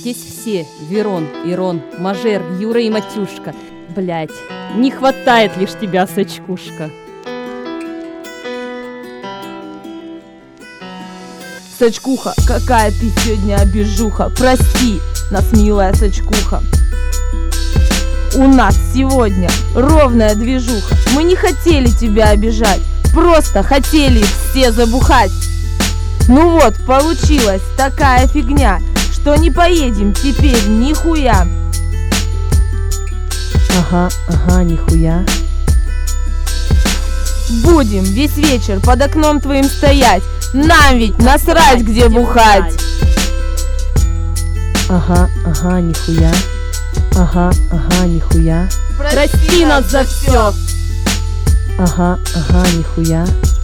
Здесь все: Верон, Ирон, Мажер, Юра и Матюшка. Блять, не хватает лишь тебя, Сачкушка. Сачкуха, какая ты сегодня обижуха. Прости нас, милая Сачкуха. У нас сегодня ровная движуха. Мы не хотели тебя обижать, просто хотели все забухать. Ну вот, получилась такая фигня, что не поедем теперь нихуя. Ага, нихуя. Будем весь вечер под окном твоим стоять. Нам ведь насрать, где бухать. Ага, нихуя. Ага, нихуя. Прости нас за все. Ага, нихуя.